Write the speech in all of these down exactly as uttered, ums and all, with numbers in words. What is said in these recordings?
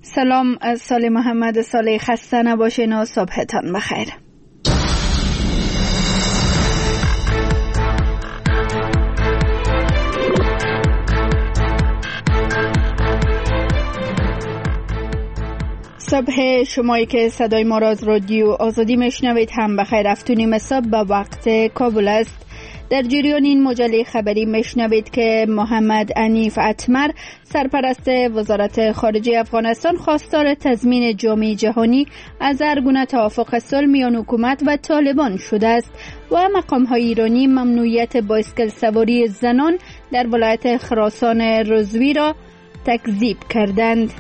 سلام، از سال محمد صالح خسته نباشین و صبحتان بخیر. صبح شمایی که صدای ما را از رادیو آزادی میشنوید هم بخیر. هفتونیم صبح به وقت کابل است. در جریان این مجله خبری میشنوید که محمد عنیف اتمر سرپرست وزارت خارجه افغانستان خواستار تضمین جامعه جهانی از هر گونه توافق صلح میان حکومت و طالبان شده است و مقام‌های ایرانی ممنوعیت بایسکل سواری زنان در ولایت خراسان رضوی را تکذیب کردند.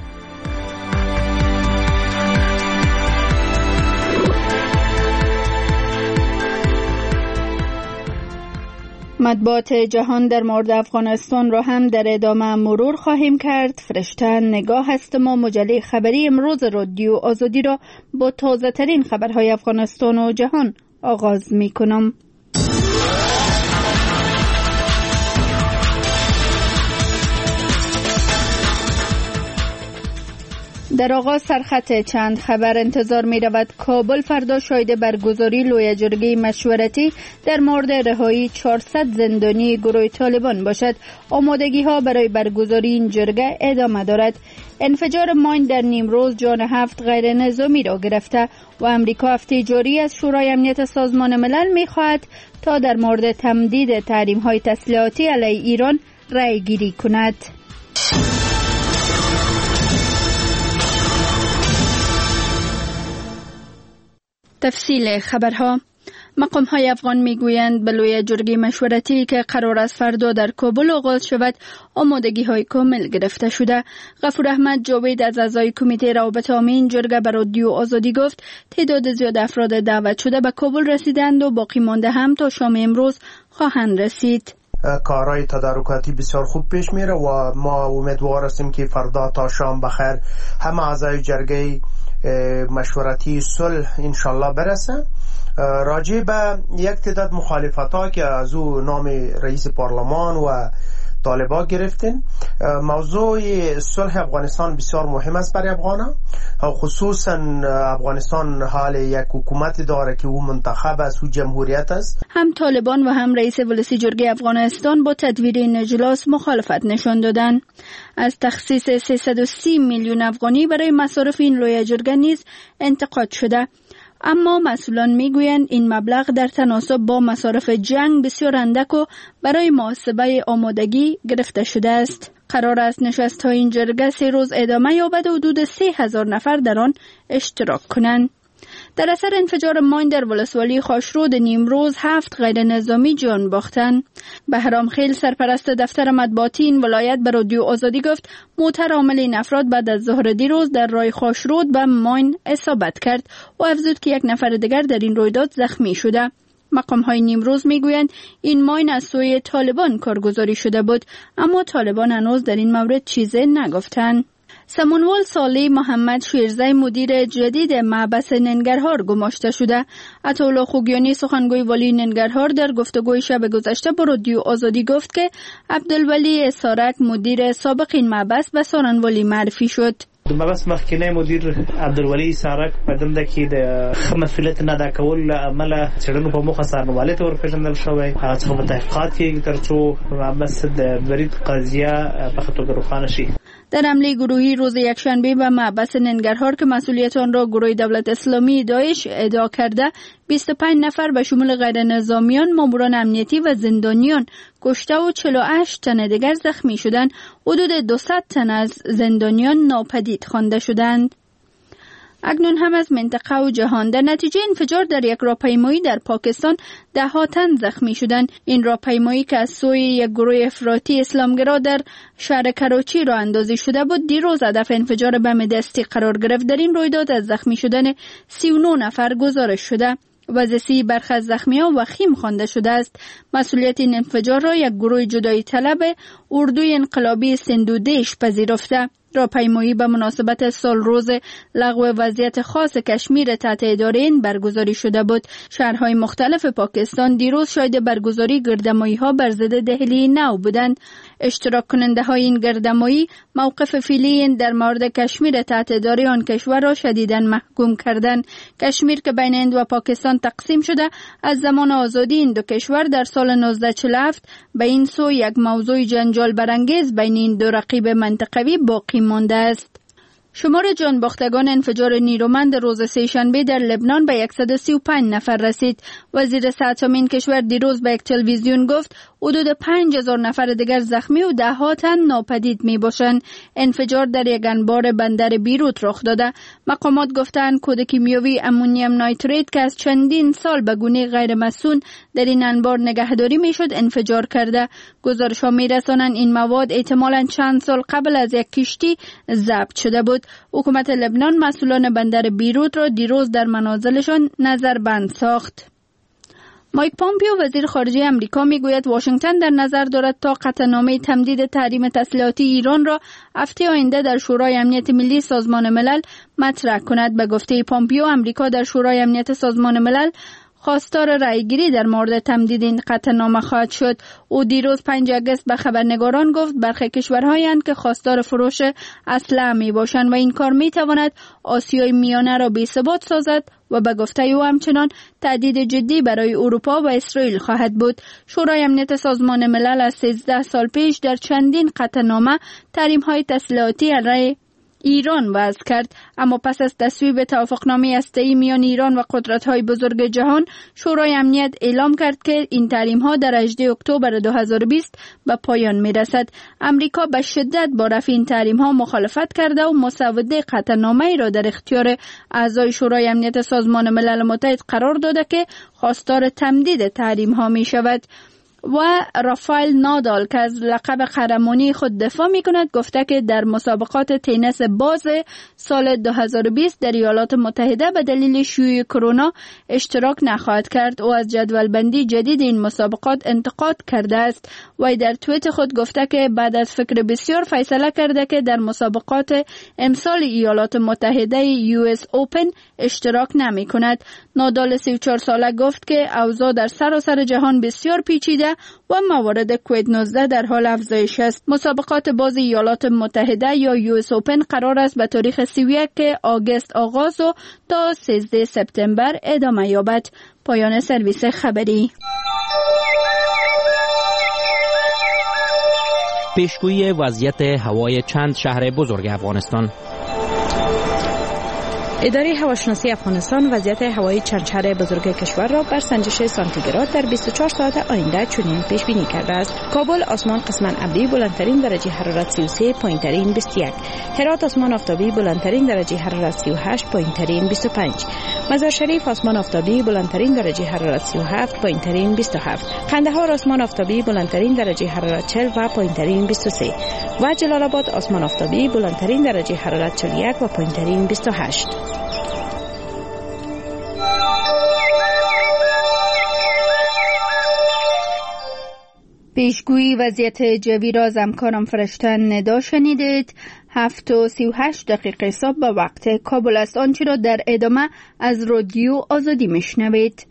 مطبوعات جهان در مورد افغانستان را هم در ادامه مرور خواهیم کرد. فرشته نگاه هستم و مجله خبری امروز رادیو آزادی را با تازه ترین خبرهای افغانستان و جهان آغاز می کنم. در آغاز سرخط چند خبر انتظار می رود. کابل فردا شاهد برگزاری لوی جرگه مشورتی در مورد رهایی چهارصد زندانی گروه طالبان باشد. آمادگی ها برای برگزاری این جرگه ادامه دارد. انفجار ماین در نیمروز جان هفت غیر نظامی را گرفته و امریکا هفته جاری از شورای امنیت سازمان ملل می خواهد تا در مورد تمدید تحریم های تسلیحاتی علیه ایران رأی گیری کند. تفصیل خبرها. مقام‌های افغان میگویند به لوی جرگه مشورتی که قرار است فردا در کابل آغاز شود آمادگی‌های کامل گرفته شده. غفور احمد جاوید از اعضای کمیته روابط عامه این جرگه به رادیو آزادی گفت تعداد زیاد افراد دعوت شده به کابل رسیدند و باقی مانده هم تا شام امروز خواهند رسید. کارهای تدارکاتی بسیار خوب پیش میره و ما امیدوار هستیم که فردا تا شام بخیر همه اعضای جرگه مشورتی صلح انشالله برسه. راجع به یک تعداد مخالفت ها که از او نام رئیس پارلمان و طالبان گرفتن، موضوع صلح افغانستان بسیار مهم است برای افغانا، خصوصا افغانستان حال یک حکومت داره که او منتخب است و جمهوریت است. هم طالبان و هم رئیس ولسی جرگه افغانستان با تدویر این اجلاس مخالفت نشان دادند. از تخصیص سیصد و سی میلیون افغانی برای مصارف این لوی جرگه نیز انتقاد شده، اما مسئولان میگویند این مبلغ در تناسب با مصارف جنگ بسیار اندک و برای محاسبه آمادگی گرفته شده است. قرار است نشست های این جرگه سه روز ادامه یابد و حدود سه هزار نفر در آن اشتراک کنند. در اثر انفجار ماین در ولسوالی خاشرود نیمروز هفت غیر نظامی جان باختند. بهرام خیل سرپرست دفتر مطبوعاتی این ولایت به رادیو آزادی گفت موتر عامل این افراد بعد از ظهر دیروز در راه خاشرود به ماین اصابت کرد و افزود که یک نفر دیگر در این رویداد زخمی شده. مقام های نیمروز میگویند این ماین از سوی طالبان کارگزاری شده بود، اما طالبان هنوز در این مورد چیزی نگفتند. سمنوال صالح محمد شیرزای مدیر جدید محبس ننگرهار گماشته شده. عطاالله خوگیانی سخنگوی والی ننگرهار در گفتگوی شب گذشته با رادیو آزادی گفت که عبدالولی اسارک مدیر سابق این محبس به سارنوالی معرفی شد. محبس مخکنه مدیر عبدالولی سارک په دنده کې د مسؤلیت نه ادا کول عمله څېړنو په موخه سارنوالۍ ته ورپېژندل شوی. هغه څخه په تحقیقات کېږي تر څو محبس د برید قضیه په ښه توګه روښانه شي. در حمله گروهی روز یکشنبه به محبس ننگرهار که مسئولیت آن را گروه دولت اسلامی داعش ادعا کرده بیست و پنج نفر به شمول غیر نظامیان، ماموران امنیتی و زندانیان کشته و چهل و هشت تن دیگر زخمی شدند. حدود دویست تن از زندانیان ناپدید خوانده شدند. اکنون هم از منطقه و جهان. در نتیجه انفجار در یک راهپیمایی در پاکستان ده ها تن زخمی شدند. این راهپیمایی که از سوی یک گروه افراطی اسلامگرا در شهر کراچی راه اندازی شده بود دیروز هدف انفجار بم دستی قرار گرفت. در این رویداد از زخمی شدن سی و نه نفر گزارش شده. وضعیت برخی از زخمیان وخیم خوانده شده است. مسئولیت این انفجار را یک گروه جدایی طلب اردوی انقلابی سندودیش پذیرفته. راهپیمایی به مناسبت سال روز لغو وضعیت خاص کشمیر تحت اداره این برگزاری شده بود. شهرهای مختلف پاکستان دیروز شاهد برگزاری گردمایی ها بر ضد دهلی نو بودند. اشتراک کننده های این گردمایی موقف فعلی در مورد کشمیر تحت اداره آن کشور را شدیداً محکوم کردند. کشمیر که بین هند و پاکستان تقسیم شده، از زمان آزادی این دو کشور در سال نوزده چهل و هفت به این سو یک موضوع جنجال برانگیز بین این دو رقیب منطقوی باقی مانده است. شمار جان باختگان انفجار نیرومند روز سه‌شنبه در لبنان به صد و سی و پنج نفر رسید. وزیر صحت این کشور دیروز به یک تلویزیون گفت حدود پنج هزار نفر دیگر زخمی و ده ها تن ناپدید می باشند. انفجار در یک انبار بندر بیروت رخ داده. مقامات گفتند کود کیمیاوی امونیم نایتریت که از چندین سال به گونه غیر مسئول در این انبار نگهداری می شد انفجار کرده. گزارش ها می رسانند این مواد احتمالاً چند سال قبل از یک کشتی ضبط شده بود. حکومت لبنان مسئولان بندر بیروت را دیروز در منازلشان نظربند ساخت. مایک پامپیو وزیر خارجه امریکا میگوید واشنگتن در نظر دارد تا قطعنامه تمدید تحریم تسلیحاتی ایران را هفته آینده در شورای امنیت ملی سازمان ملل مطرح کند. به گفته پامپیو امریکا در شورای امنیت سازمان ملل خواستار رأیگیری در مورد تمدید این قطعنامه خواهد شد. او دیروز پنجم آگوست به خبرنگاران گفت برخی کشورهایند که خواستار فروش اسلحه می باشند و این کار می تواند آسیای میانه را بی‌ثبات سازد و به گفته او همچنان تهدید جدی برای اروپا و اسرائیل خواهد بود. شورای امنیت سازمان ملل از سیزده سال پیش در چندین قطعنامه تحریم‌های تسلیحاتی علیه ایران وضع کرد، اما پس از تصویب توافقنامه هسته‌ای میان ایران و قدرت‌های بزرگ جهان، شورای امنیت اعلام کرد که این تحریم‌ها در هجدهم اکتبر دو هزار و بیست به پایان می‌رسد. امریکا به شدت با رفع این تحریم‌ها مخالفت کرده و مسوده قطعنامه‌ای را در اختیار اعضای شورای امنیت سازمان ملل متحد قرار داده که خواستار تمدید تحریم‌ها می‌شود. و رافائل نادال که از لقب قهرمانی خود دفاع می کند گفته که در مسابقات تنیس باز سال دو هزار و بیست در ایالات متحده به دلیل شیوع کرونا اشتراک نخواهد کرد. او از جدول بندی جدید این مسابقات انتقاد کرده است. و در توییت خود گفته که بعد از فکر بسیار فیصله کرده که در مسابقات امسال ایالات متحده یو اس اوپن اشتراک نمی کند. نادال سی و چهار ساله گفت که اوضاع در سراسر جهان بسیار پیچیده و موارد کووید نوزده در حال افزایش است. مسابقات باز ایالات متحده یا یو اس اوپن قرار است به تاریخ سی و یک آگوست آغاز و تا سیزده سپتامبر ادامه یابد. پایان سرویس خبری. پیشگویی وضعیت هوای چند شهر بزرگ افغانستان. اداره هواشناسی افغانستان وضعیت هوایی چند شهر بزرگ کشور را بر سنجش سانتیگراد در بیست و چهار ساعت آینده چنین پیش بینی کرده است. کابل آسمان قسماً ابری بلندترین درجه حرارت سی و سه، پایینترین بیست و یک. هرات آسمان آفتابی بلندترین درجه حرارت سی و هشت، پایینترین بیست و پنج. مزار شریف آسمان آفتابی بلندترین درجه حرارت سی و هفت، پایینترین بیست و هفت. قندهار آسمان آفتابی بلندترین درجه حرارت چهل و پایینترین بیست و سه. و جلال آباد آسمان آفتابی بلندترین درجه حرارت چهل و یک و پایینترین بیست و هشت. پیشگویی وضعیت جوی را از همکارم فرشته ندا شنیدید. هفت و سی و هشت دقیقه صبح به وقت کابل است. آنچه را در ادامه از رادیو آزادی میشنوید.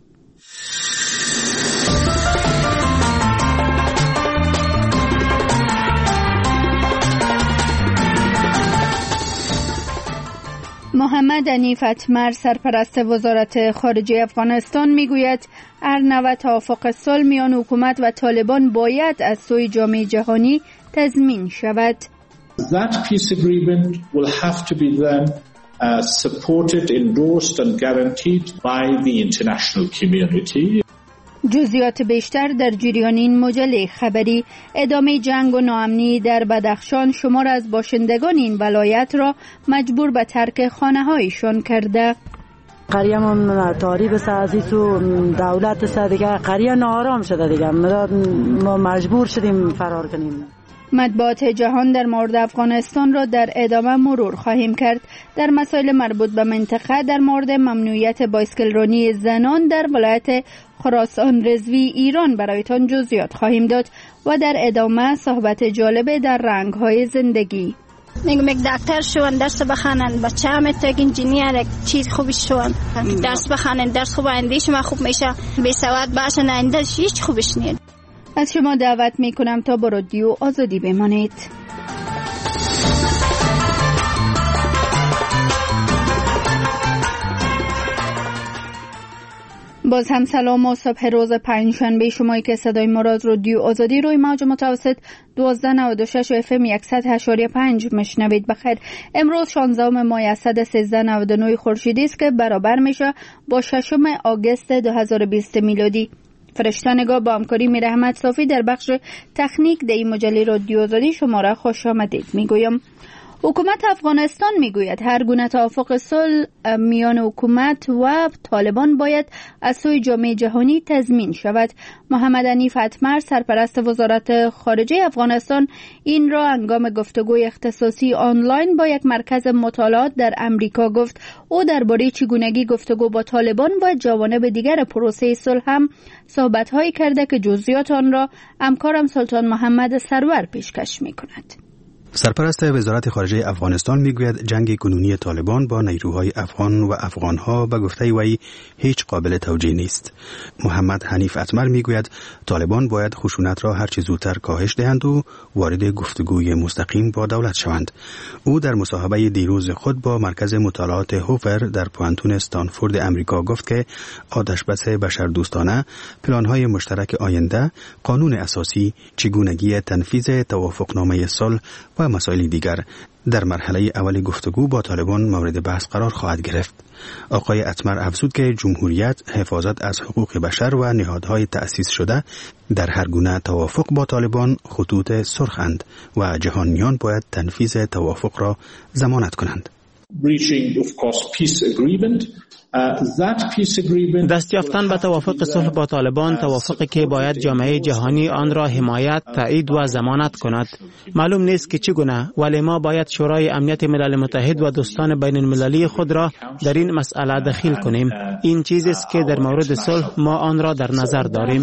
محمد حنیف اتمر سرپرست وزارت خارجه افغانستان میگوید هر نوع توافق صلح میان حکومت و طالبان باید از سوی جامعه جهانی تضمین شود. That peace agreement will have to be then uh, supported, endorsed and guaranteed by the international community. جزئیات بیشتر در جریان این مجله خبری. ادامه جنگ و ناامنی در بدخشان شمار از باشندگان این ولایت را مجبور به ترک خانه‌هایشان کرده. قریه ما تاریب سازی تو دولت سا دیگه قریه ناآرام شده دیگه ما مجبور شدیم فرار کنیم. مطبوعات جهان در مورد افغانستان را در ادامه مرور خواهیم کرد. در مسائل مربوط به منطقه در مورد ممنوعیت بایسکلرانی زنان در ولایت خراسان رضوی ایران برایتان جزئیات خواهیم داد و در ادامه صحبت جالب در رنگ‌های زندگی. میگم یک دکتر شون درس بخونن، بچه هم تا انجینیر یک چیز خوبی شون درس بخونن، درس خوب آیندهش ما خوب میشه، بی سواد باشن آیندهش هیچ خوبش نیست. از شما دعوت میکنم تا با رادیو آزادی بمانید. باز هم سلام و صبح روز پنجشنبه شمایی که صدای ما را از رادیو آزادی روی موج متوسط دوازده نود و شش اف ام صد و هشت و پنج مشنوید. بخیر. امروز شانزدهم ماه صد و سیزده نود و نه خورشیدی است که برابر میشه با ششم آگوست دو هزار و بیست میلادی. فرشته نگاه با همکاری میر احمد صافی در بخش تکنیک در این مجله رادیو آزادی شما را خوش آمدید میگویم. حکومت افغانستان میگوید هر گونه توافق صلح میان حکومت و طالبان باید از سوی جامعه جهانی تضمین شود. محمد حنیف اتمر سرپرست وزارت خارجه افغانستان این را هنگام گفتگوی اختصاصی آنلاین با یک مرکز مطالعات در امریکا گفت. او درباره چگونگی گفتگو با طالبان و جوانب دیگر پروسه صلح هم صحبت‌هایی کرده که جزئیات آن را همکارم سلطان محمد سرور پیشکش می‌کند. سرپرست وزارت خارجه افغانستان میگوید جنگ کنونی طالبان با نیروهای افغان و افغانها به گفته وی هیچ قابل توجیه نیست. محمد حنیف اتمر میگوید طالبان باید خشونت را هر چه زودتر کاهش دهند و وارد گفتگوی مستقیم با دولت شوند. او در مصاحبه دیروز خود با مرکز مطالعات هوور در پوانتون استانفورد امریکا گفت که آتشبس بشردوستانه، پلان‌های مشترک آینده، قانون اساسی، چگونگی تنفیذ توافقنامه صلح و مسائل دیگر در مرحله اول گفتگو با طالبان مورد بحث قرار خواهد گرفت. آقای اتمر افزود که جمهوریت، حفاظت از حقوق بشر و نهادهای تأسیس شده در هر گونه توافق با طالبان خطوط سرخند و جهانیان باید تنفیذ توافق را ضمانت کنند. دست یافتن به توافق صلح با طالبان، توافقی که باید جامعه جهانی آن را حمایت، تایید و ضمانت کند. معلوم نیست که چگونه، ولی ما باید شورای امنیت ملل متحد و دوستان بین المللی خود را در این مسئله دخیل کنیم. این چیزی است که در مورد صلح ما آن را در نظر داریم.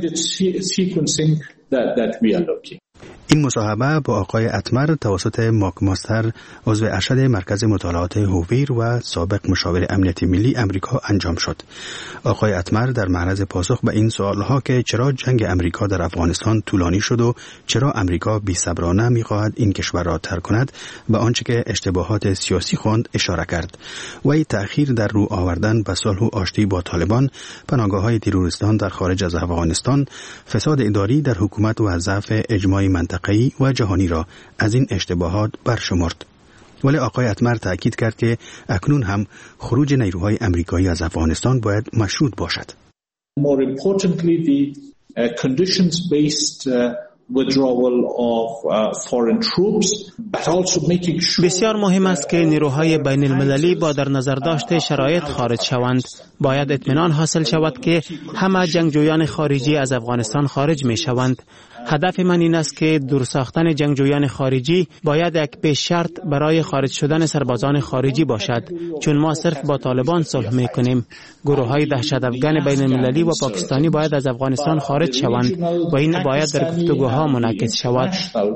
این مصاحبه با آقای اتمر توسط ماک ماستر، عضو ارشد مرکز مطالعات هوویر و سابق مشاور امنیت ملی امریکا انجام شد. آقای اتمر در معرض پاسخ به این سوالها که چرا جنگ امریکا در افغانستان طولانی شد و چرا امریکا بی‌صبرانه می‌خواهد این کشور را ترک کند، به آنچه که اشتباهات سیاسی خواند اشاره کرد. وی تأخیر در رو آوردن به صلح و آشتی با طالبان، پناهگاه‌های تروریستان در خارج از افغانستان، فساد اداری در حکومت و ضعف اجماع منطقه‌ای و جهانی را از این اشتباهات برشمرد. ولی آقای اتمر تأکید کرد که اکنون هم خروج نیروهای امریکایی از افغانستان باید مشروط باشد. More importantly, the uh, conditions-based uh, withdrawal of uh, foreign troops, but also making sure بسیار مهم است که نیروهای بین المللی با در نظر داشته شرایط خارج شوند. باید اطمینان حاصل شود که همه جنگجویان خارجی از افغانستان خارج می شوند. هدف من این است که دور ساختن جنگجویان خارجی باید یک پیش شرط برای خارج شدن سربازان خارجی باشد، چون ما صرف با طالبان صلح می‌کنیم. گروه‌های دهشت‌افکن بین المللی و پاکستانی باید از افغانستان خارج شوند و این باید در گفتگوها منعکس شود.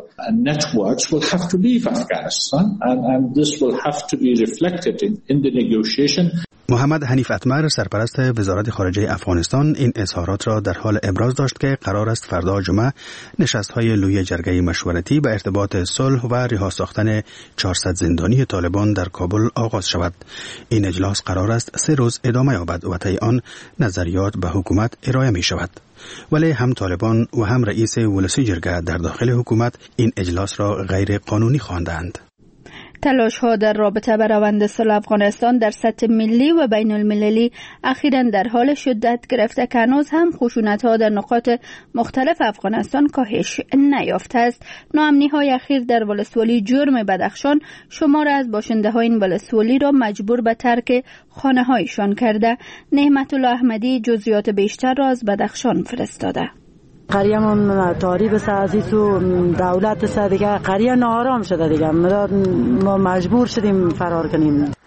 محمد حنیف اتمر سرپرست وزارت خارجه افغانستان این اظهارات را در حال ابراز داشت که قرار است فردا جمعه نشست‌های لوی جرگه مشورتی به ارتباط صلح و رها ساختن چهارصد زندانی طالبان در کابل آغاز شود. این اجلاس قرار است سه روز ادامه یابد و طی آن نظریات به حکومت ارائه می شود. ولی هم طالبان و هم رئیس ولسی جرگه در داخل حکومت این اجلاس را غیر قانونی خواندند. تلاش ها در رابطه با روند صلح افغانستان در سطح ملی و بین المللی اخیراً در حال شدت گرفته که هنوز هم خشونت ها در نقاط مختلف افغانستان کاهش نیافته است. ناامنی های اخیر در ولسوالی جرم بدخشان شمار از باشنده های این ولسوالی را مجبور به ترک خانه هایشان کرده. نعمت الله احمدی جزئیات بیشتر را از بدخشان فرستاده. قریه من تاریب سازی و دولت سا دیگه قریه نارام شده دیگه، ما مجبور شدیم فرار کنیم.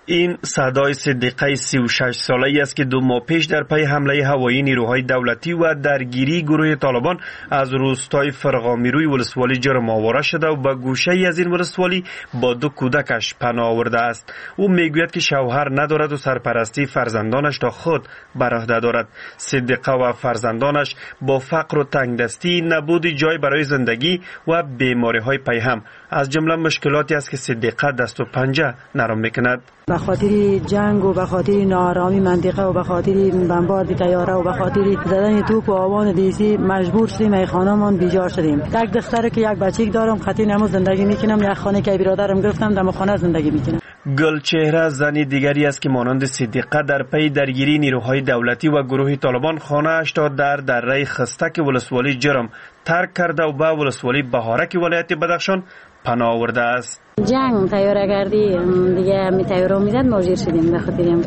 این صدای صدیقه سی و شش ساله‌ای است که دو ماه پیش در پی حمله هوایی نیروهای دولتی و درگیری گروه طالبان از روستای فرغامیروی ولسوالی جرم آواره شده و به گوشه‌ای از این ولسوالی با دو کودکش پناه آورده است. او میگوید که شوهر ندارد و سرپرستی فرزندانش تا خود بر عهده دارد. صدیقه و فرزندانش با فقر و تنگدستی، نبود جای برای زندگی و بیماری‌های پیهم از جمله مشکلاتی است که صدیقه دست و پنجه نرم میکند. به خاطر جنگ و به خاطر ناآرامی منطقه و به خاطر بمبارد طیاره و به خاطر زدن توپ و آوان دیسی مجبور شدیم ای خانه‌مان بیجار شدیم. یک دختر که یک بچه دارم خاطر نمو زندگی میکنم، یک خانه که برادرم گرفتم دم خانه زندگی میکنم. گلچهره زنی دیگری است که مانند صدیقه در پی درگیری نیروهای دولتی و گروه طالبان خانه اش تا در دره خستک ولسوالی جرم ترک کرده و به ولسوالی بهارک ولایت بدخشان پناه آورده است. جنگ طیاره گردی دیگه می طیاره میزد ماجر شدیم به خاطر هم.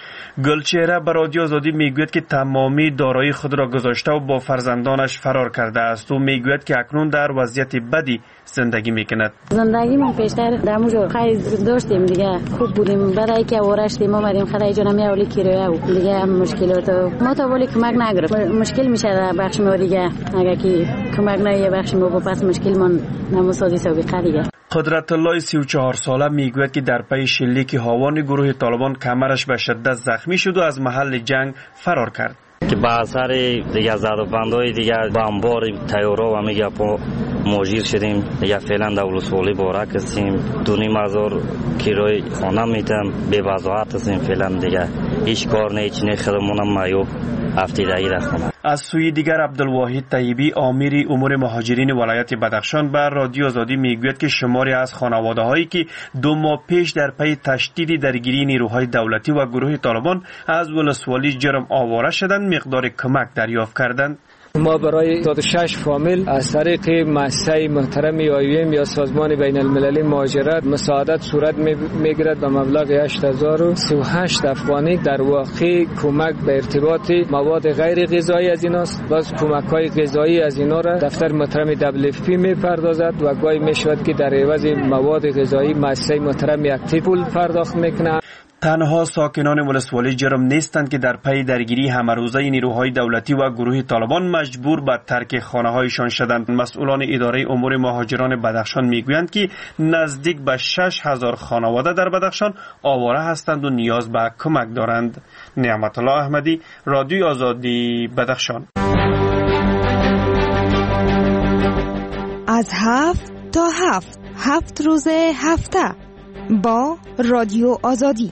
گلچهره به رادیو آزادی میگوید که تمامی دارایی خود را گذاشته و با فرزندانش فرار کرده است. او میگوید که اکنون در وضعیت بدی زندگی میکند. زندگی من پیشتر دموجو خیلی داشتیم دیگه خوب بودیم، برای که آورشتیم اومدیم خدای جانم اولی کیرویا و دیگه مشکلات ما تا ولی کمک نگرفت. مشکل میشه بخش ما دیگه اگه کی کمک نگه بخش ما با پس مشکل من نموسازی سابقه دیگه. قدرت الله سی و چهار ساله میگوید که در پی شلیک هاوان گروه طالبان کمرش به شدت زخمی شد و از محل جنگ فرار کرد. که با اثر دیگه زدوبندهای دیگه بمبار طیاره و میگه پا ماجر شدیم دیگه. فعلا در ولسوالی بارک هستیم، دو نیم هزار کرایه خانه میتم، بی وضاحت هستیم فعلا دیگه. هیچ کار نه، هیچ نه، خودمونم معیوب افتیدگی در خانه. از سوی دیگر عبدالواحد طیبی آمیر امور مهاجرین ولایت بدخشان بر رادیو آزادی میگوید که شماری از خانواده هایی که دو ماه پیش در پی تشدید درگیری نیروهای دولتی و گروه طالبان از ولسوالی جرم آواره شدند مقدار کمک دریافت کردند. ما برای صد و شش فامیل از طریق مؤسسه محترم آیویم یا سازمان بین المللی مهاجرت مساعدت صورت میگیرد به مبلغ هشت هزار و سی و هشت افغانی. در واقع کمک به ارتباط مواد غیر غذایی از ایناست. باز کمک های غذایی از اینا را دفتر محترم دبلیو اف پی میپردازد و گاهی میشود که در عوض مواد غذایی مؤسسه محترم یک پول پرداخت میکنه. تنها ساکنان ولسوالی جرم نیستند که در پی درگیری همروزه نیروهای دولتی و گروه طالبان مجبور به ترک خانه‌هایشان شدند. مسئولان اداره امور مهاجران بدخشان میگویند که نزدیک به شش هزار خانواده در بدخشان آواره هستند و نیاز به کمک دارند. نعمت الله احمدی، رادیو آزادی، بدخشان. از هفت تا هفت هفت روز هفته با رادیو آزادی.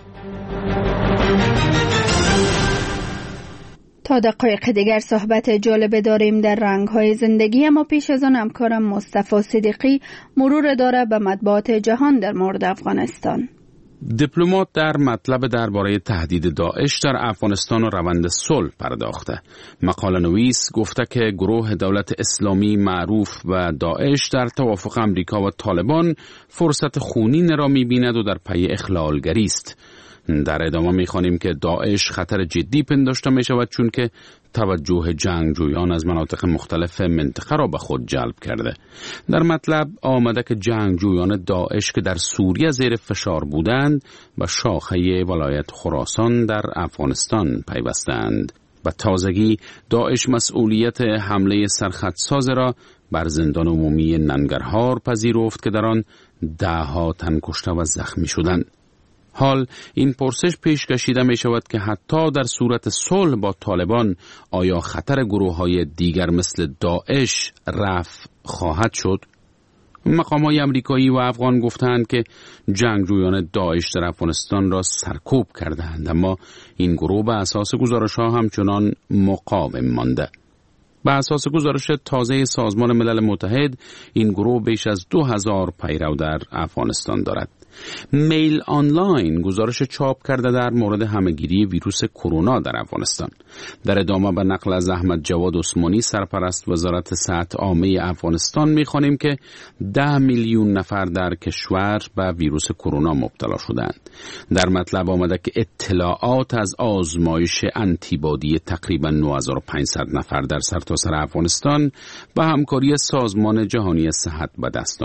تا دقایق دیگر صحبت جالب داریم در رنگ‌های زندگی، اما پیش از آن همکارم مصطفی صدیقی مرور داره به مطبوعات جهان در مورد افغانستان. دیپلمات در مطلب درباره تهدید داعش در افغانستان و روند صلح پرداخته. مقاله نویس گفته که گروه دولت اسلامی معروف و داعش در توافق امریکا و طالبان فرصت خونین را می‌بیند و در پی اخلالگری است. در ادامه می‌خوانیم که داعش خطر جدی پنداشته می‌شود چون که توجه جنگجویان از مناطق مختلف منطقه را به خود جلب کرده. در مطلب آمده که جنگجویان داعش که در سوریه زیر فشار بودند و شاخه ولایت خراسان در افغانستان پیوستند. و تازگی داعش مسئولیت حمله سرخطساز را بر زندان عمومی ننگرهار پذیرفت که در آن ده ها تن کشته و زخمی شدند. حال این پرسش پیش کشیده می شود که حتی در صورت صلح با طالبان آیا خطر گروه های دیگر مثل داعش رفع خواهد شد؟ مقام‌های امریکایی و افغان گفتند که جنگجویان داعش در افغانستان را سرکوب کردند، اما این گروه به اساس گزارش‌ها همچنان مقاوم مانده. به اساس گزارش تازه سازمان ملل متحد این گروه بیش از دو هزار پیرو در افغانستان دارد. میل آنلاین گزارش چاپ کرده در مورد همهگیری ویروس کرونا در افغانستان. در ادامه به نقل از احمد جواد عثمانی سرپرست وزارت صحت عامه افغانستان می‌خوانیم که ده میلیون نفر در کشور به ویروس کرونا مبتلا شدند. در مطلب آمده که اطلاعات از آزمایش آنتیبادی تقریباً نه هزار و پانصد نفر در سرتاسر افغانستان با همکاری سازمان جهانی صحت به دست آمده.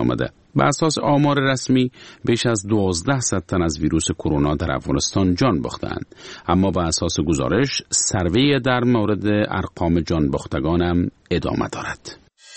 به اساس آمار رسمی بیش از دوازده صد تن از ویروس کرونا در افغانستان جان باختند، اما به اساس گزارش سروی در مورد ارقام جان باختگان هم ادامه دارد.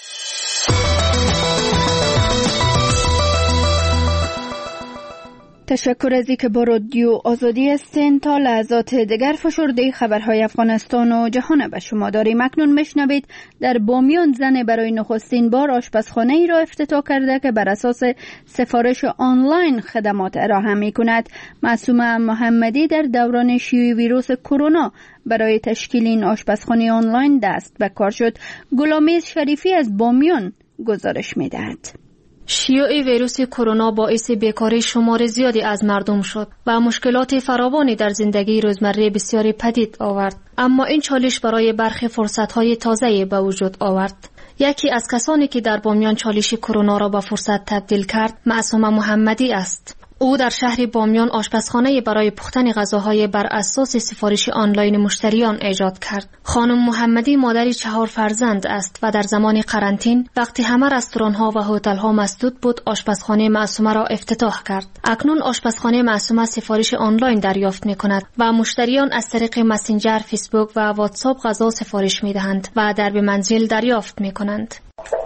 تشکر از اینکه با رادیو آزادی هستین. تا لحظات دیگر فشرده خبرهای افغانستان و جهان به شما داریم. اکنون میشنوید در بامیان زن برای نخستین بار آشپزخانه ای را افتتاح کرده که بر اساس سفارش آنلاین خدمات ارائه می کند. معصومه محمدی در دوران شیوع ویروس کرونا برای تشکیل این آشپزخانه آنلاین دست به کار شد. غلامیز شریفی از بامیان گزارش می دهد. شیوع ویروس کرونا باعث بیکاری شمار زیادی از مردم شد و مشکلات فراوانی در زندگی روزمره بسیاری پدید آورد، اما این چالش برای برخی فرصت‌های تازه‌ای به وجود آورد. یکی از کسانی که در بامیان چالش کرونا را به فرصت تبدیل کرد معصومه محمدی است. او در شهر بامیان آشپزخانه برای پختن غذاهای بر اساس سفارش آنلاین مشتریان ایجاد کرد. خانم محمدی مادری چهار فرزند است و در زمان قرنطینه وقتی همه رستوران‌ها و هتل‌ها مسدود بود، آشپزخانه معصومه را افتتاح کرد. اکنون آشپزخانه معصومه سفارش آنلاین دریافت می‌کند و مشتریان از طریق مسنجر، فیسبوک و واتساپ غذا سفارش می‌دهند و در به منزل دریافت می‌کنند.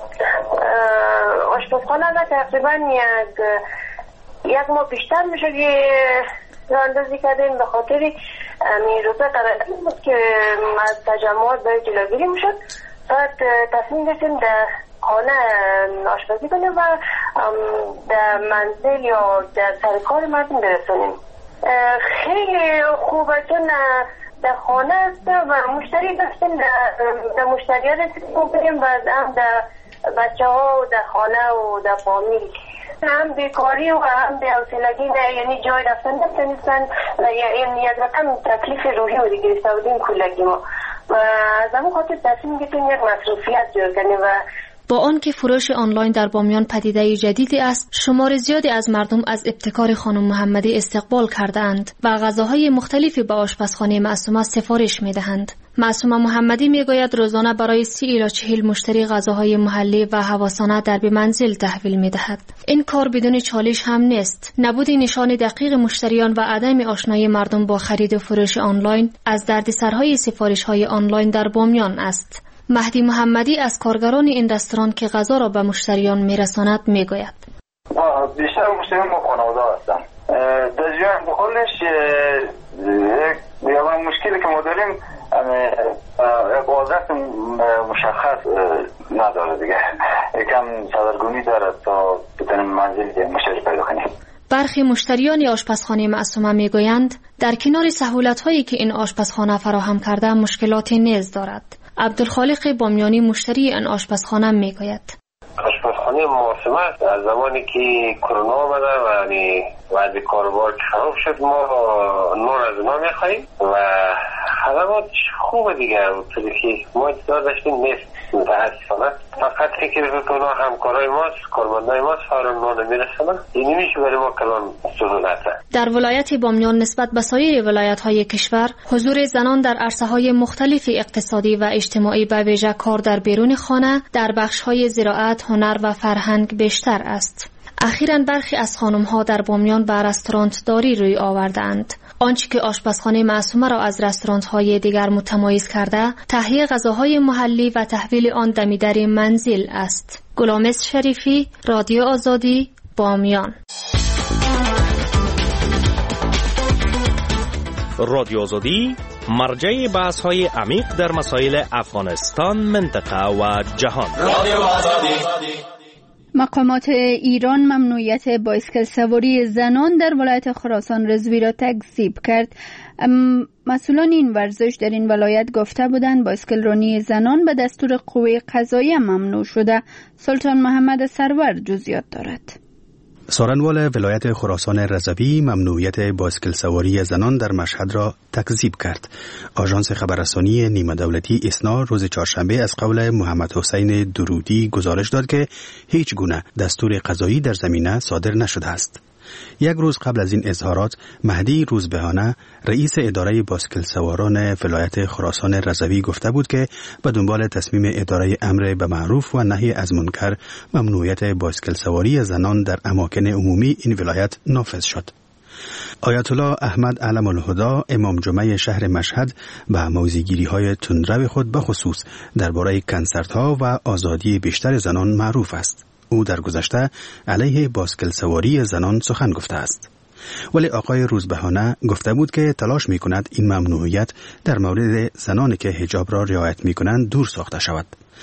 آشپزخانه تقریباً یک یک ماه بیشتر میشه که راه اندازی کردیم، به خاطر این روزه قرنطینه بود که از تجمعات باید جلوگیری میشد. بعد تصمیم گرفتیم در خانه آشپزی کنیم و در منزل یا در سر کار مردم برسونیم. خیلی خوبه چون در خانه است و مشتری داشتیم، در مشتری ها رسیدیم کنیم و هم در بچه ها و در خانه و در فامیل هم بیکاری و هم بی‌حوصلگی نه، یعنی جای رفتن نمی‌تونستن و یعنی یک رقم تکلیف روحی رو دیگه گرفتیم کلگی ما و از همون خاطر تصمیم گرفتیم یک مصروفیت جور کنیم. و با آنکه فروش آنلاین در بامیان پدیده جدیدی است، شمار زیادی از مردم از ابتکار خانم محمدی استقبال کردند و غذاهای مختلفی به آشپزخانه معصومه سفارش می‌دهند. معصومه محمدی میگوید روزانه برای سی الی چهل مشتری غذاهای محلی و هواسانه در به منزل تحویل می‌دهد. این کار بدون چالش هم نیست. نبود نشان دقیق مشتریان و عدم آشنایی مردم با خرید و فروش آنلاین از دردسرهای سفارش‌های آنلاین در بامیان است. مهدی محمدی از کارگران این رستوران که غذا را به مشتریان میرساند میگوید. بیشتر مشتریان با خانواده هستن. در جریان بخورش یک مشکلی که ما داریم یک وضعیت مشخص نداره دیگه، یکم سردرگمی داره تا بتونیم منزل مشتری پیدا کنیم. برخی مشتریان آشپزخانه معصومه میگویند در کنار سهولت‌هایی که این آشپزخانه فراهم کرده مشکلاتی نیز دارد. عبدالخالق بامیانی مشتری این آشپزخانه میگوید. آشپزخانه معصومه از زمانی که کرونا آمده و یعنی وضع کاروبار خراب شد ما نور از اونا میخواییم و خدمات خوبه دیگه، طوری که ما انتظار داشتیم نیست. متاسفانه فقط فکر بکنه همکارای ماست، کارمندای ماست فورا نور نمیرسنن، این میشه برای ما کلان سهولته. در ولایت بامیان نسبت به سایر ولایت‌های کشور حضور زنان در عرصه‌های مختلف اقتصادی و اجتماعی به ویژه کار در بیرون خانه در بخش‌های زراعت، هنر و فرهنگ بیشتر است. اخیراً برخی از خانم‌ها در بامیان به رستوران داری روی آوردند. آنچه که آشپزخانه معصومه را از رستوران‌های دیگر متمایز کرده، تهیه غذاهای محلی و تحویل آن دمیدر منزل است. غلامیز شریفی، رادیو آزادی، بامیان. رادیو آزادی مرجع بحث‌های عمیق در مسائل افغانستان، منطقه و جهان. رادیو آزادی. مقامات ایران ممنوعیت بایسکل سواری زنان در ولایت خراسان رضوی را تکذیب کرد. مسئولان این ورزش در این ولایت گفته بودند بایسکل رانی زنان به دستور قوه قضاییه ممنوع شده. سلطان محمد سرور جزئیات دارد. سارنوال ولایت خراسان رضوی ممنوعیت بایسکل سواری زنان در مشهد را تکذیب کرد. آژانس خبررسانی نیمه دولتی اسنا روز چهارشنبه از قول محمد حسین درودی گزارش داد که هیچ گونه دستور قضایی در زمینه صادر نشده است. یک روز قبل از این اظهارات مهدی روزبهانه رئیس اداره بایسکل سواران ولایت خراسان رضوی گفته بود که به دنبال تصمیم اداره امر به معروف و نهی از منکر ممنوعیت بایسکل سواری زنان در اماکن عمومی این ولایت نافذ شد. آیت الله احمد علم الهدا امام جمعه شهر مشهد به موضع‌گیری های تندرو خود به خصوص درباره کنسرت‌ها و آزادی بیشتر زنان معروف است. او در گذشته علیه بایسکل سواری زنان سخن گفته است. ولی آقای روزبهانه گفته بود که تلاش می کند این ممنوعیت در مورد زنانی که حجاب را رعایت می کنند دور ساخته شود.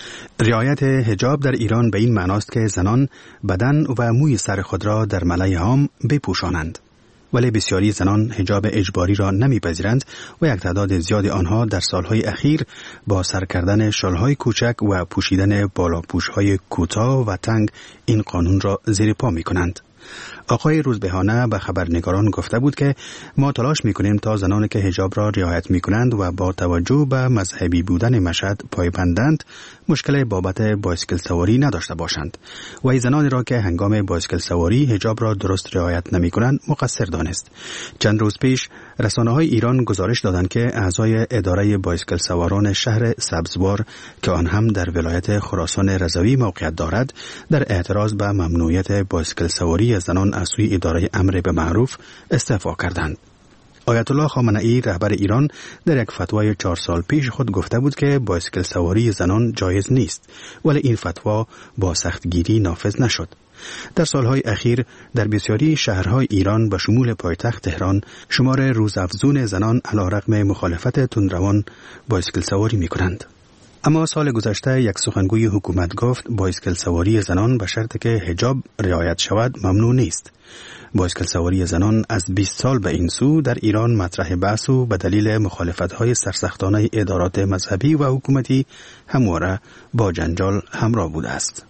رعایت حجاب در ایران به این معناست که زنان بدن و موی سر خود را در ملأ عام بپوشانند. ولی بسیاری زنان حجاب اجباری را نمیپذیرند و یک تعداد زیاد آنها در سالهای اخیر با سر کردن شالهای کوچک و پوشیدن بالاپوشهای کوتاه و تنگ این قانون را زیر پا می کنند. آقای روزبهانه به خبرنگاران گفته بود که ما تلاش میکنیم تا زنانی که حجاب را رعایت میکنند و با توجه به مذهبی بودن مشهد پایبندند مشکل بابت بایسکل سواری نداشته باشند و ای زنانی را که هنگام بایسکل سواری حجاب را درست رعایت نمیکنند مقصر دانست. چند روز پیش رسانه‌های ایران گزارش دادند که اعضای اداره بایسکل سواران شهر سبزوار که آن هم در ولایت خراسان رضوی موقعیت دارد در اعتراض به ممنوعیت بایسکل سواری زنان از سوی اداره امر به معروف استعفا کردند. آیت الله خامنه‌ای رهبر ایران در یک فتوای چهار سال پیش خود گفته بود که بایسکل سواری زنان جایز نیست، ولی این فتوا با سختگیری نافذ نشد. در سالهای اخیر در بسیاری شهرهای ایران به شمول پایتخت تهران شمار روزافزون زنان علیرغم مخالفت تندروان بایسکل سواری می‌کنند. اما سال گذشته یک سخنگوی حکومت گفت بایسکل سواری زنان به شرطی که حجاب رعایت شود ممنوع نیست. بایسکل سواری زنان از بیست سال به این سو در ایران مطرح بحث و به دلیل مخالفت‌های سرسختانه ادارات مذهبی و حکومتی همواره با جنجال همراه بوده است.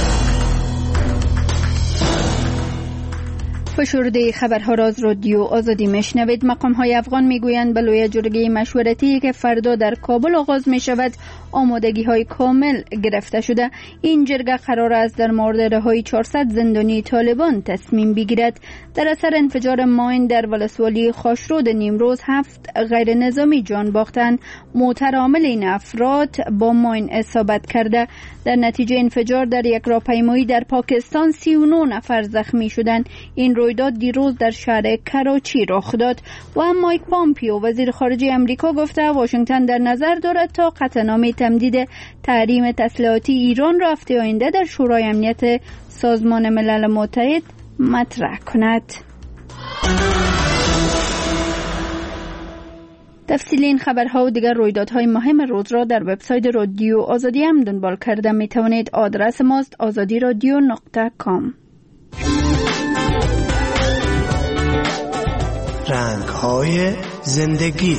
فشرده خبرها را از رادیو آزادی میشنوید. مقام های افغان میگویند به لوی جرگه مشورتی که فردا در کابل آغاز می شود آمادگی های کامل گرفته شده. این جرگه قرار است در مورد رهایی چهارصد زندانی طالبان تصمیم بگیرد. در اثر انفجار ماین در ولسوالی خاشرود نیمروز هفت غیر نظامی جان باختند. موتر عامل این افراد با ماین اصابت کرده. در نتیجه انفجار در یک راهپیمایی در پاکستان سی و نه نفر زخمی شدند. این رویداد دیروز در شهر کراچی رخ داد و مایک پامپیو وزیر خارجه امریکا گفته واشنگتن در نظر دارد تا قطعنامه تمدید تحریم تسلیحاتی ایران را هفته آینده در شورای امنیت سازمان ملل متحد مطرح کند. تفصیل این خبرها و دیگر رویدادهای مهم روز را در وبسایت رادیو آزادی هم دنبال کرده می توانید. آدرس ماست آزادی رادیو نقطه کام. رنگ‌های زندگی.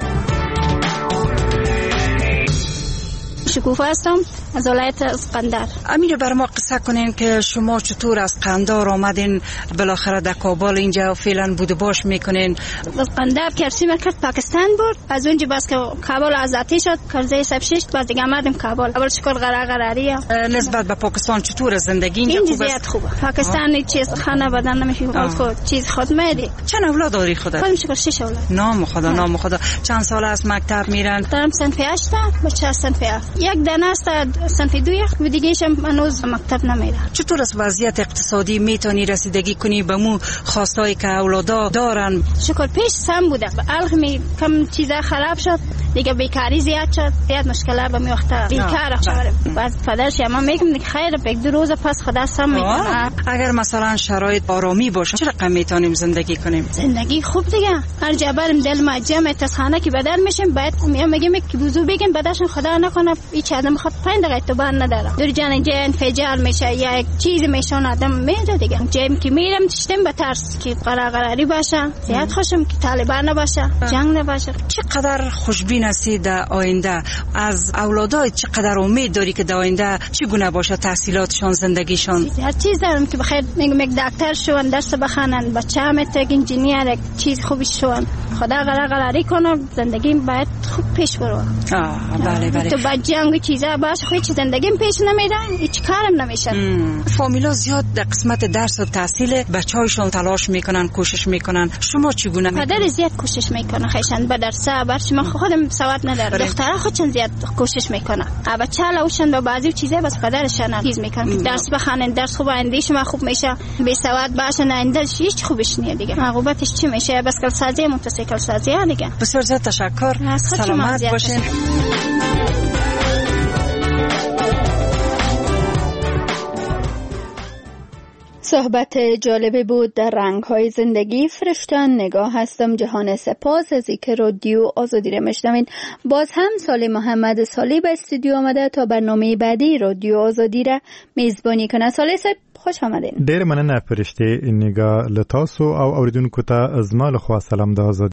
شکوفه هستم از ولایت اسکندر. امیر بر ما قصه کنین که شما چطور از قندار آمدین بالاخره در کابل اینجا فعلا بود باش میکنین؟ اسکندر کرسی مرکز پاکستان بود، از اونجا بس که کابل آزادی شد کرزه سب شش باز دیگه آمدیم کابل. اول شکل قرار قراریه. نسبت به پاکستان چطور زندگی اینجا؟ اینجا زیاد خوبه. پاکستان هیچ چیز خانه بدن نمیشه، خود چیز خود میدی. چند اولاد داری خودت؟ خودم شکل شش اولاد. نام خدا نام خدا. چند سال از مکتب میرن؟ دارم صنف هشت بچه صنف هفت. یک دانه است صنف دو یک و دیگه شم هنوز مکتب نمیره. چطور از وضعیت اقتصادی میتونی رسیدگی کنی به مو خواستایی که اولادا دارن؟ شکر پیش سم بوده، الان کم چیزا خراب شد دیگه، بیکاری زیاد شد، زیاد مشکلات به می وقتا بیکار شدیم. بعد پدرش ما میگم که خیر یک دو روز پس خدا سم میکنه. اگر مثلا شرایط آرامی باشه چه رقم میتونیم زندگی کنیم؟ زندگی خوب دیگه. هر جبرم دل ما جمع تصخانه که بدل میشیم، بعد میگم که بوزو بگیم بدشون خدا نکنه هیچ آدم خود پنج دقیقه تو بر نداره. دور جان جه انفجار میشه یا یک چیز میشون آدم میره دیگه. جیم که میرم تشتم به ترس که قرار قراری باشه، زیاد خوشم که طالبان نباشه، جنگ نباشه. چقدر خوشبین این هستی در آینده از اولادای چقدر امید داری که در آینده چگونه باشه تحصیلاتشان، زندگیشان؟ هر چیز دارم که بخیر میگم یک دکتر شون، درس بخونن، بچه‌ام یک انجینیر، یک چیز خوبی شون. خدا غلا غلاری کنه، زندگیم باید خوب پیش بره. آه بله بله. تو بچه‌ام چیزا باشه، هیچ زندگیم پیش نمیره، هیچ کارم نمیشه. فامیلا زیاد در قسمت درس و تحصیل بچه‌هایشون تلاش میکنن، کوشش میکنن. شما چگونه میکنید؟ پدر زیاد کوشش میکنه خیشن به درس، برش من خودم سواد ندارم. دخترها خودشون زیاد کوشش میکنه. بچه‌ها لوشن با بعضی چیزا بس پدرشون چیز میکنه. درس بخونن، درس خوب آینده شما خوب میشه. بی سواد باشن آینده هیچ خوبش نیست دیگه. عاقبتش چی میشه؟ بس کل سازی موتورسیکل سازی دیگه. بسیار زیاد تشکر. سلامت باشین. صحبت جالبی بود در رنگ‌های زندگی. فرشتان نگاه هستم. جهان سپاس از اینکه رادیو آزادی را میشنوین. باز هم سالی محمد سالی به استودیو آمده تا برنامه بعدی رادیو آزادی را میزبانی کنه. سالی صاحب خوش آمدین. ډیر مننه فرشته نگاه لتاسو او اوریدونکو ته از ما له خوا سلام د آزادی